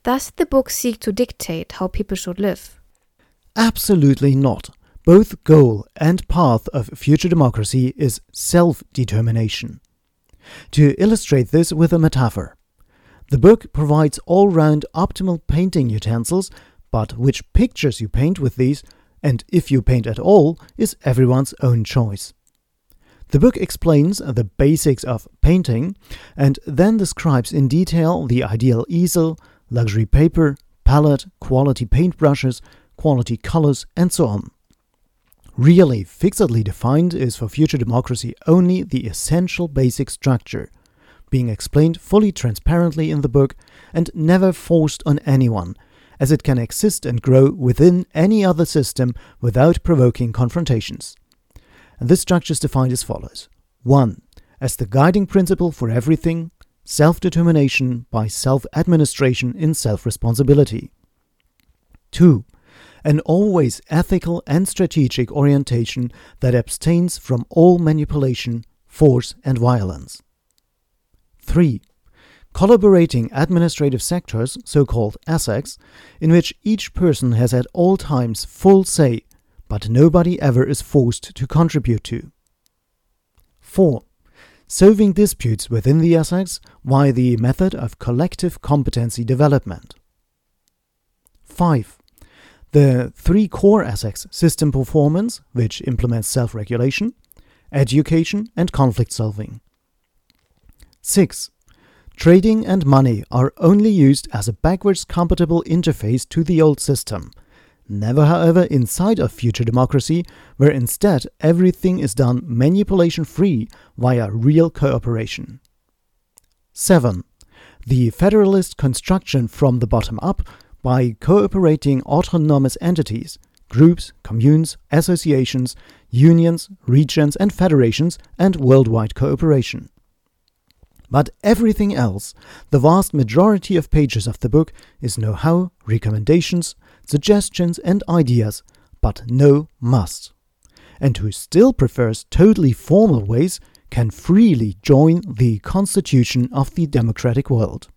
Does the book seek to dictate how people should live? Absolutely not. Both goal and path of future democracy is self-determination. To illustrate this with a metaphor, the book provides all-round optimal painting utensils, but which pictures you paint with these, and if you paint at all, is everyone's own choice. The book explains the basics of painting and then describes in detail the ideal easel, luxury paper, palette, quality paintbrushes, quality colors, and so on. Really fixedly defined is for future democracy only the essential basic structure, being explained fully transparently in the book and never forced on anyone, as it can exist and grow within any other system without provoking confrontations. And this structure is defined as follows. 1. As the guiding principle for everything, self-determination by self-administration in self-responsibility. 2. An always ethical and strategic orientation that abstains from all manipulation, force, and violence. 3. Collaborating administrative sectors, so-called ASECs, in which each person has at all times full say, but nobody ever is forced to contribute to. 4. Solving disputes within the ASECs via the method of collective competency development. 5. The 3 core ASECs: system performance, which implements self-regulation, education, and conflict solving. 6. Trading and money are only used as a backwards compatible interface to the old system, never, however, inside of future democracy, where instead everything is done manipulation-free via real cooperation. 7. The federalist construction from the bottom up by cooperating autonomous entities, groups, communes, associations, unions, regions, and federations, and worldwide cooperation. But everything else, the vast majority of pages of the book, is know-how, recommendations, suggestions, and ideas, but no must. And who still prefers totally formal ways can freely join the constitution of the democratic world.